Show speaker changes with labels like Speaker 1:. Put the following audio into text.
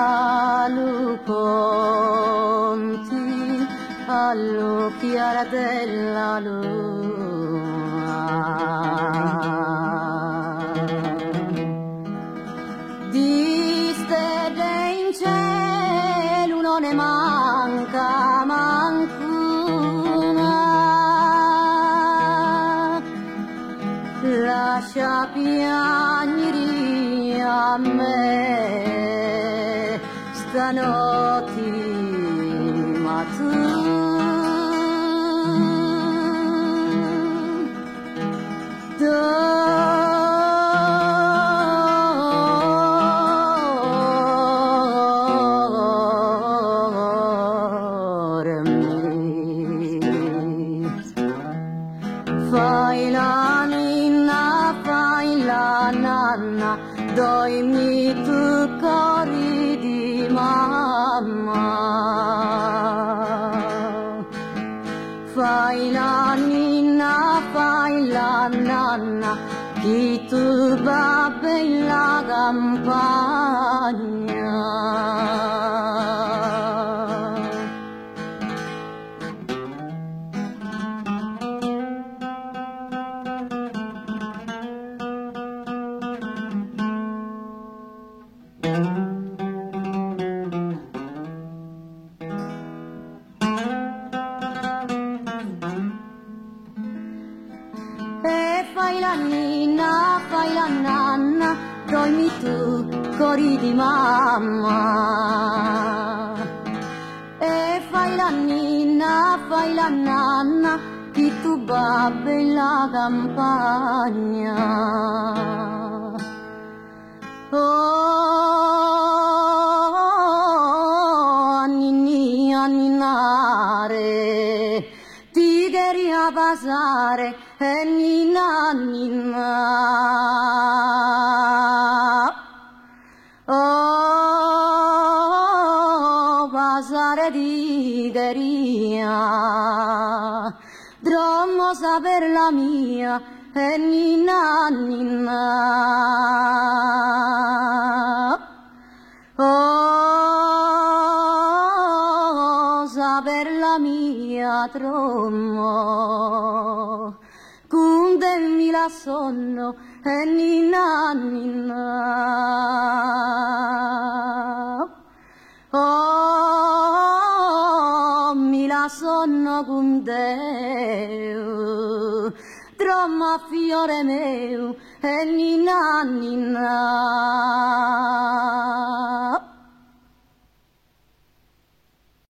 Speaker 1: Lu conti all'occhiara della luna, di stelle in cielo non ne manca mancuna, lascia piangere a me stanotte, ma tu dormi. Fai la ninna, fai la nanna, dormi tu cori di mamma. Fai la ninna, fai la nanna, chi tu va bella campagna. E fai la ninna, fai la nanna, dormi tu, cori di mamma. E fai la ninna, fai la nanna, chi tu va bella campagna. Oh, ninni a ninnare, ti queria passare e ninna ninna. Oh, passare ti queria, dovremmo saper la mia e ninna ninna. Oh, saper la mia trommo, condemmi la sonno e ninna ninna. Oh, mi la sonno con Deo, tromma fiore meu e ninna ninna.